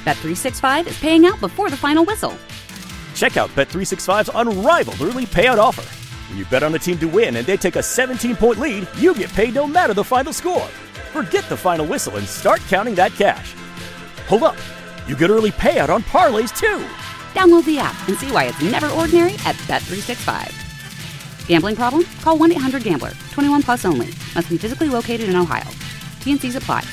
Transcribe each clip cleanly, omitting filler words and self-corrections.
Bet365 is paying out before the final whistle. Check out Bet365's unrivaled early payout offer. When you bet on a team to win and they take a 17-point lead, you get paid no matter the final score. Forget the final whistle and start counting that cash. Hold up. You get early payout on parlays, too. Download the app and see why it's never ordinary at Bet365. Gambling problem? Call 1-800-GAMBLER. 21 plus only. Must be physically located in Ohio. T&Cs apply.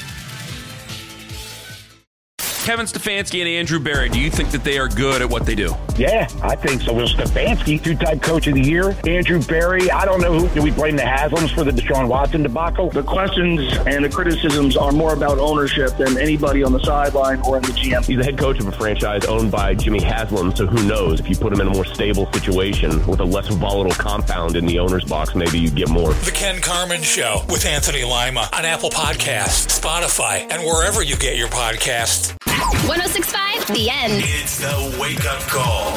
Kevin Stefanski and Andrew Berry, do you think that they are good at what they do? Yeah, I think so. Well, Stefanski, two-time coach of the year. Andrew Berry, I don't know who. Do we blame the Haslams for the Deshaun Watson debacle? The questions and the criticisms are more about ownership than anybody on the sideline or in the GM. He's the head coach of a franchise owned by Jimmy Haslam, so who knows? If you put him in a more stable situation with a less volatile compound in the owner's box, maybe you get more. The Ken Carman Show with Anthony Lima on Apple Podcasts, Spotify, and wherever you get your podcasts. 106.5, The End. It's the wake-up call.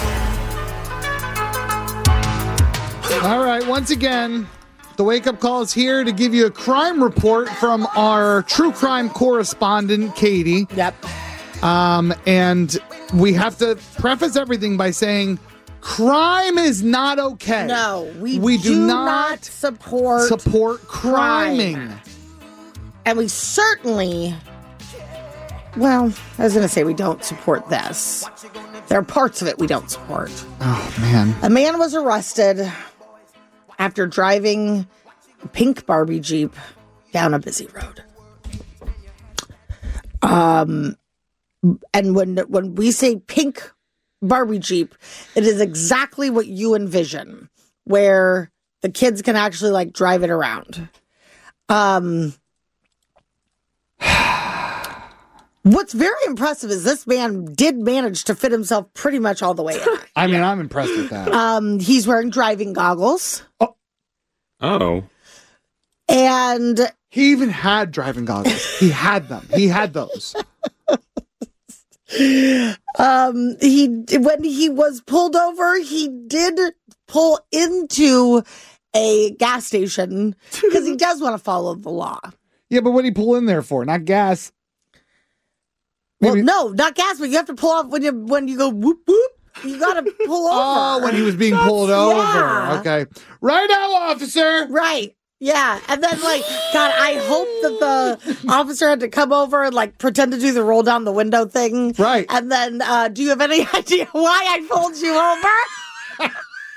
All right, once again, the wake-up call is here to give you a crime report from our true crime correspondent, Katie. Yep. And we have to preface everything by saying crime is not okay. No, we do not support criming. And we certainly... Well, I was going to say we don't support this. There are parts of it we don't support. Oh, man. A man was arrested after driving a pink Barbie Jeep down a busy road. And when we say pink Barbie Jeep, it is exactly what you envision, where the kids can actually like drive it around. What's very impressive is this man did manage to fit himself pretty much all the way in. I mean, I'm impressed with that. He's wearing driving goggles. Oh. And he even had driving goggles. He had them. He had those. When he was pulled over, he did pull into a gas station because he does want to follow the law. Yeah, but what did he pull in there for? Not gas. Maybe. Well, no, not gas, but you have to pull off when you go whoop whoop. You got to pull over. Oh, when he was being pulled over. Yeah. Okay. Right now, officer. Right. Yeah. And then, God, I hope that the officer had to come over and, pretend to do the roll down the window thing. Right. And then, do you have any idea why I pulled you over?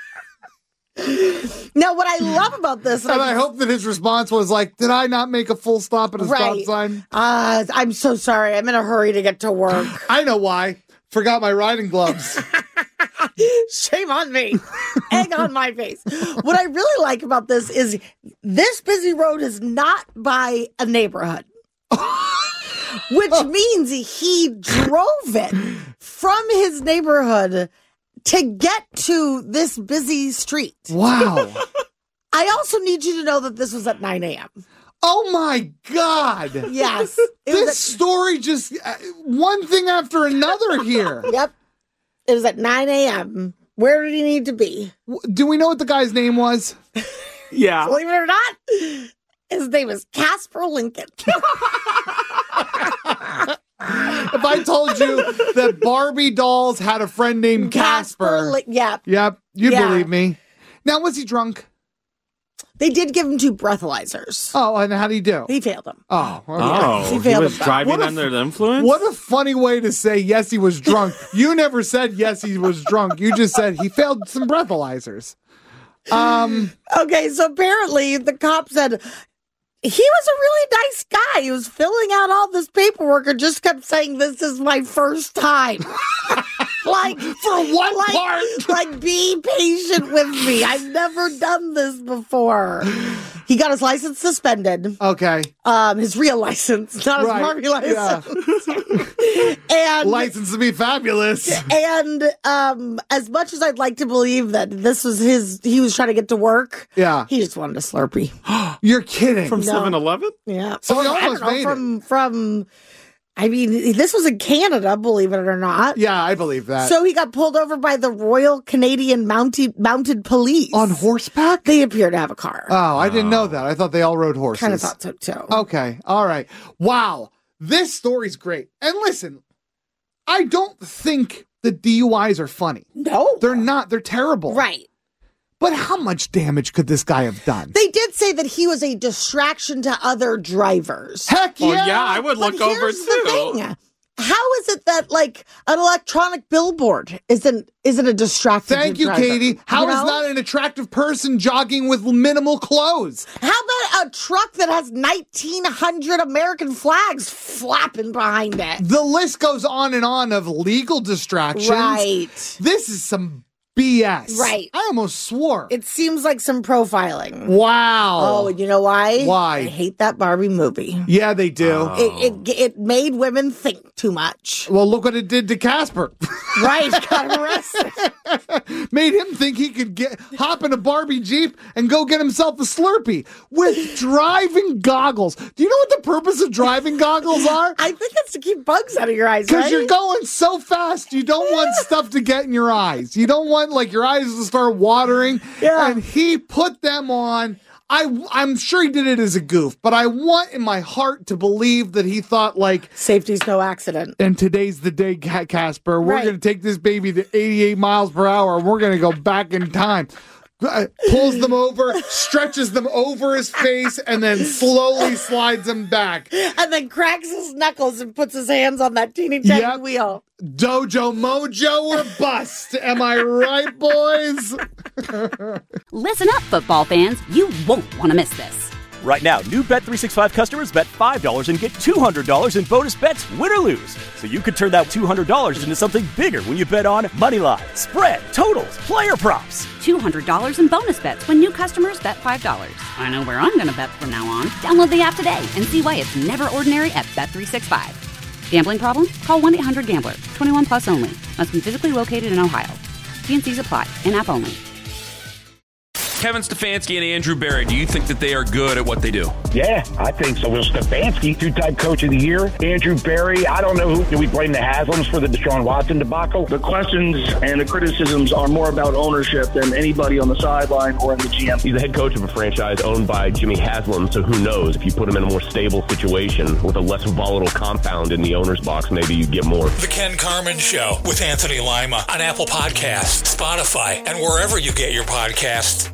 Now, what I love about this... And I hope that his response was did I not make a full stop at a stop sign? I'm so sorry. I'm in a hurry to get to work. I know why. Forgot my riding gloves. Shame on me. Egg on my face. What I really like about this is this busy road is not by a neighborhood. Which means he drove it from his neighborhood to get to this busy street. Wow. I also need you to know that this was at 9 a.m. Oh, my God. Yes. This story just, one thing after another here. Yep. It was at 9 a.m. Where did he need to be? Do we know what the guy's name was? Yeah. Believe it or not, his name is Casper Lincoln. If I told you that Barbie dolls had a friend named Casper. Yep. Yep. You'd believe me. Now, was he drunk? They did give him 2 breathalyzers. Oh, and how'd he do? He failed them. Oh, okay. Oh, he failed was driving under the influence? What a funny way to say yes, he was drunk. You never said yes, he was drunk. You just said he failed some breathalyzers. Okay, so apparently the cop said he was a really nice guy. He was filling out all this paperwork and just kept saying, "This is my first time." For one part. Be patient with me. I've never done this before. He got his license suspended. Okay. His real license, not his Barbie license. Yeah. And license to be fabulous. And as much as I'd like to believe that this was he was trying to get to work. Yeah. He just wanted a Slurpee. You're kidding. From 7-Eleven? Yeah. So he almost made it. From I mean, this was in Canada, believe it or not. Yeah, I believe that. So he got pulled over by the Royal Canadian Mounted Police. On horseback? They appear to have a car. Oh, I didn't know that. I thought they all rode horses. Kind of thought so, too. Okay. All right. Wow. This story's great. And listen, I don't think the DUIs are funny. No. They're not. They're terrible. Right. But how much damage could this guy have done? They did say that he was a distraction to other drivers. Heck yeah. Well, yeah, I would look over too. The thing. How is it that like an electronic billboard isn't a distraction? Thank you, driver? Katie. How is that an attractive person jogging with minimal clothes? How about a truck that has 1,900 American flags flapping behind it? The list goes on and on of legal distractions. Right. This is some BS. Right. I almost swore. It seems like some profiling. Wow. Oh, and you know why? Why? I hate that Barbie movie. Yeah, they do. It made women think too much. Well, look what it did to Casper. Right, got arrested. Made him think he could hop in a Barbie Jeep and go get himself a Slurpee with driving goggles. Do you know what the purpose of driving goggles are? I think it's to keep bugs out of your eyes, Because right? you're going so fast, you don't want stuff to get in your eyes. You don't want like your eyes to start watering. Yeah. And he put them on. I'm sure he did it as a goof, but I want in my heart to believe that he thought like safety's no accident. And today's the day, Casper. We're Right. going to take this baby to 88 miles per hour and we're going to go back in time. Pulls them over, stretches them over his face, and then slowly slides them back. And then cracks his knuckles and puts his hands on that teeny tiny wheel. Dojo Mojo or bust. Am I right, boys? Listen up, football fans. You won't want to miss this. Right now, new Bet365 customers bet $5 and get $200 in bonus bets, win or lose. So you could turn that $200 into something bigger when you bet on Moneyline, spread, totals, player props. $200 in bonus bets when new customers bet $5. I know where I'm going to bet from now on. Download the app today and see why it's never ordinary at Bet365. Gambling problem? Call 1-800-GAMBLER. 21 plus only. Must be physically located in Ohio. T&Cs apply. In-app only. Kevin Stefanski and Andrew Berry, do you think that they are good at what they do? Yeah, I think so. Will Stefanski, two-time coach of the year. Andrew Berry, I don't know who. Do we blame the Haslams for the Deshaun Watson debacle? The questions and the criticisms are more about ownership than anybody on the sideline or in the GM. He's the head coach of a franchise owned by Jimmy Haslam, so who knows? If you put him in a more stable situation with a less volatile compound in the owner's box, maybe you get more. The Ken Carman Show with Anthony Lima on Apple Podcasts, Spotify, and wherever you get your podcasts.